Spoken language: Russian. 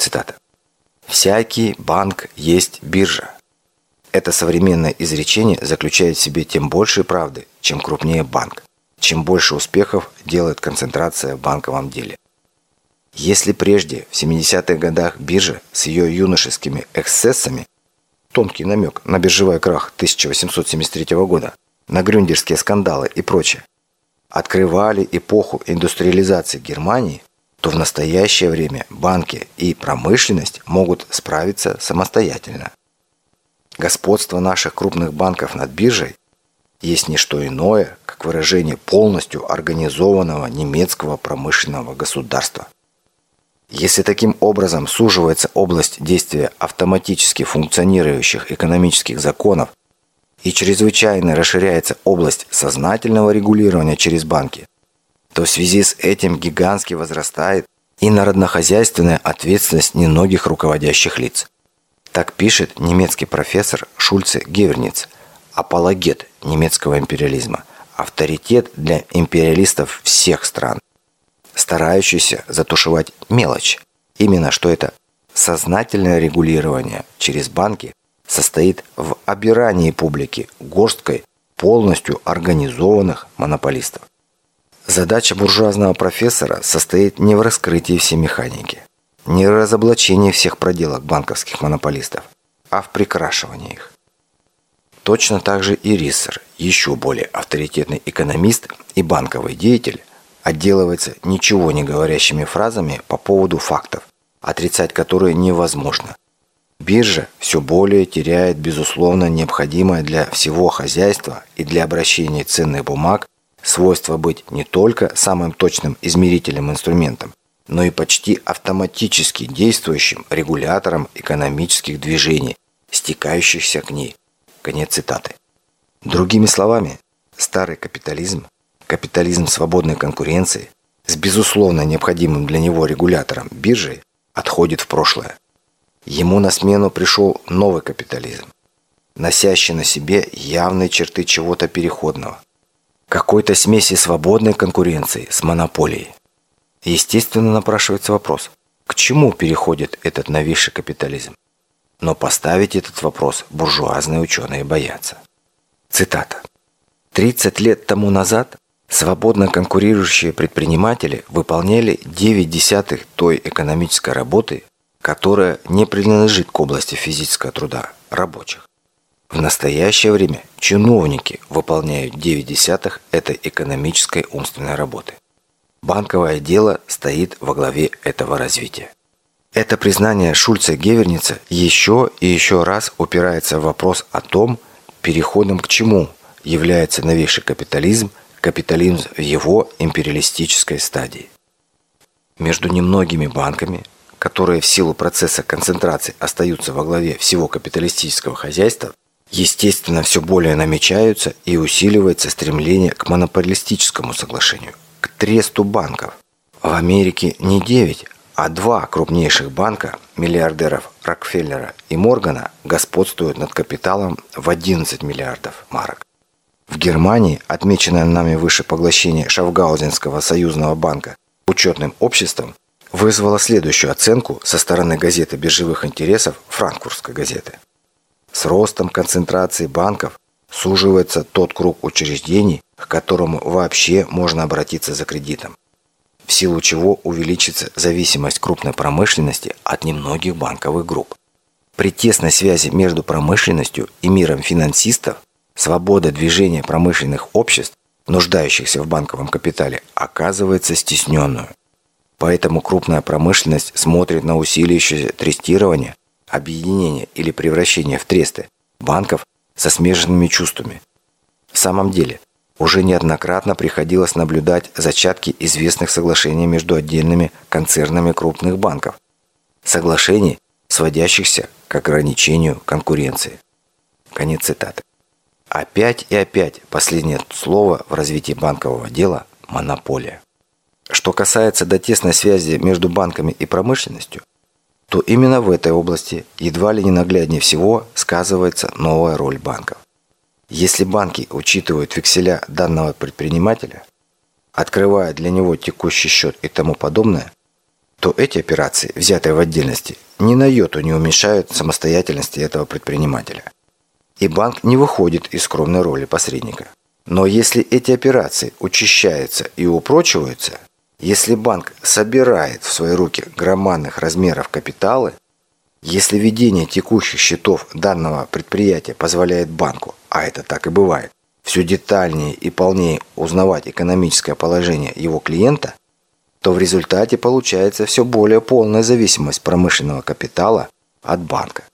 Цитата. «Всякий банк есть биржа». Это современное изречение заключает в себе тем больше правды, чем крупнее банк, чем больше успехов делает концентрация в банковом деле. Если прежде, в 70-х годах, биржа с ее юношескими эксцессами, тонкий намек на биржевой крах 1873 года, на грюндерские скандалы и прочее, открывали эпоху индустриализации Германии, то в настоящее время банки и промышленность могут справиться самостоятельно. Господство наших крупных банков над биржей есть не что иное, как выражение полностью организованного немецкого промышленного государства. Если таким образом суживается область действия автоматически функционирующих экономических законов и чрезвычайно расширяется область сознательного регулирования через банки, то в связи с этим гигантски возрастает и народнохозяйственная ответственность немногих руководящих лиц. Так пишет немецкий профессор Шульце Геверниц, апологет немецкого империализма, авторитет для империалистов всех стран, старающийся затушевать мелочь. Именно что это сознательное регулирование через банки состоит в обирании публики горсткой полностью организованных монополистов. Задача буржуазного профессора состоит не в раскрытии всей механики, не в разоблачении всех проделок банковских монополистов, а в прикрашивании их. Точно так же и Риссер, еще более авторитетный экономист и банковый деятель, отделывается ничего не говорящими фразами по поводу фактов, отрицать которые невозможно. Биржа все более теряет безусловно необходимое для всего хозяйства и для обращения ценных бумаг свойство быть не только самым точным измерительным инструментом, но и почти автоматически действующим регулятором экономических движений, стекающихся к ней. Конец цитаты. Другими словами, старый капитализм, капитализм свободной конкуренции, с безусловно необходимым для него регулятором биржей, отходит в прошлое. Ему на смену пришел новый капитализм, носящий на себе явные черты чего-то переходного, какой-то смеси свободной конкуренции с монополией. Естественно, напрашивается вопрос, к чему переходит этот новейший капитализм? Но поставить этот вопрос буржуазные ученые боятся. Цитата. 30 лет тому назад свободно конкурирующие предприниматели выполняли 9/10 той экономической работы, которая не принадлежит к области физического труда рабочих. В настоящее время чиновники выполняют 9/10 этой экономической умственной работы. Банковое дело стоит во главе этого развития. Это признание Шульца Геверница еще и еще раз упирается в вопрос о том, переходом к чему является новейший капитализм, капитализм в его империалистической стадии. Между немногими банками, которые в силу процесса концентрации остаются во главе всего капиталистического хозяйства, естественно, все более намечаются и усиливается стремление к монополистическому соглашению, к тресту банков. В Америке не 9, а 2 крупнейших банка миллиардеров Рокфеллера и Моргана господствуют над капиталом в 11 миллиардов марок. В Германии, отмеченное нами выше поглощение Шафгаузенского союзного банка учетным обществом, вызвало следующую оценку со стороны газеты биржевых интересов Франкфуртской газеты. С ростом концентрации банков суживается тот круг учреждений, к которому вообще можно обратиться за кредитом, в силу чего увеличится зависимость крупной промышленности от немногих банковых групп. При тесной связи между промышленностью и миром финансистов свобода движения промышленных обществ, нуждающихся в банковом капитале, оказывается стесненную. Поэтому крупная промышленность смотрит на усиливающееся трестирование, объединение или превращение в тресты банков со смешанными чувствами. В самом деле, уже неоднократно приходилось наблюдать зачатки известных соглашений между отдельными концернами крупных банков. Соглашений, сводящихся к ограничению конкуренции. Конец цитаты. Опять и опять последнее слово в развитии банкового дела – монополия. Что касается до тесной связи между банками и промышленностью, то именно в этой области едва ли не нагляднее всего сказывается новая роль банков. Если банки учитывают векселя данного предпринимателя, открывая для него текущий счет и тому подобное, то эти операции, взятые в отдельности, ни на йоту не уменьшают самостоятельности этого предпринимателя. И банк не выходит из скромной роли посредника. Но если эти операции учащаются и упрочиваются, если банк собирает в свои руки громадных размеров капиталы, если ведение текущих счетов данного предприятия позволяет банку, а это так и бывает, все детальнее и полнее узнавать экономическое положение его клиента, то в результате получается все более полная зависимость промышленного капитала от банка.